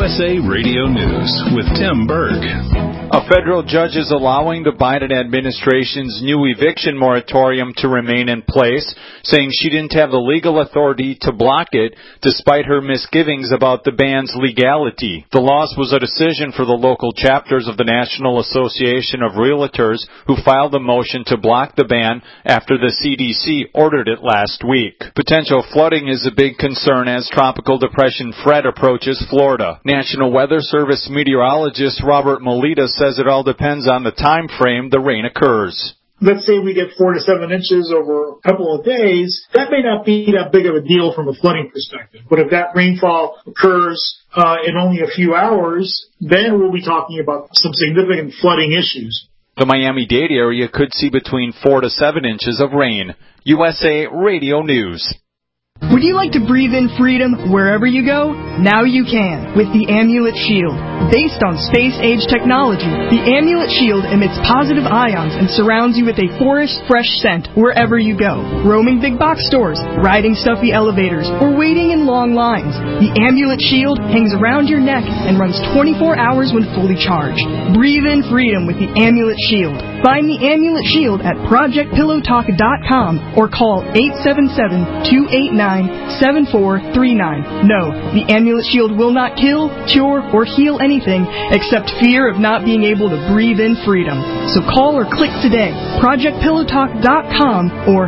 USA Radio News with Tim Berg. A federal judge is allowing the Biden administration's new eviction moratorium to remain in place, saying she didn't have the legal authority to block it, despite her misgivings about the ban's legality. The loss was a decision for the local chapters of the National Association of Realtors, who filed a motion to block the ban after the CDC ordered it last week. Potential flooding is a big concern as Tropical Depression Fred approaches Florida. National Weather Service meteorologist Robert Melita says it all depends on the time frame the rain occurs. Let's say we get 4 to 7 inches over a couple of days. That may not be that big of a deal from a flooding perspective. But if that rainfall occurs in only a few hours, then we'll be talking about some significant flooding issues. The Miami-Dade area could see between 4 to 7 inches of rain. USA Radio News. Would you like to breathe in freedom wherever you go? Now you can with the Amulet Shield. Based on space-age technology, the Amulet Shield emits positive ions and surrounds you with a forest fresh scent wherever you go. Roaming big box stores, riding stuffy elevators, or waiting in long lines, the Amulet Shield hangs around your neck and runs 24 hours when fully charged. Breathe in freedom with the Amulet Shield. Find the Amulet Shield at ProjectPillowTalk.com or call 877-289-7439. No, the Amulet Shield will not kill, cure, or heal anything except fear of not being able to breathe in freedom. So call or click today, ProjectPillowTalk.com or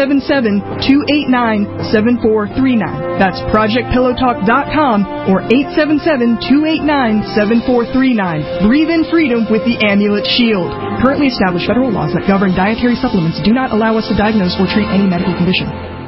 877-289-7439. That's ProjectPillowTalk.com or 877-289-7439. Breathe in freedom with the Amulet Shield. Currently established federal laws that govern dietary supplements do not allow us to diagnose or treat any medical condition.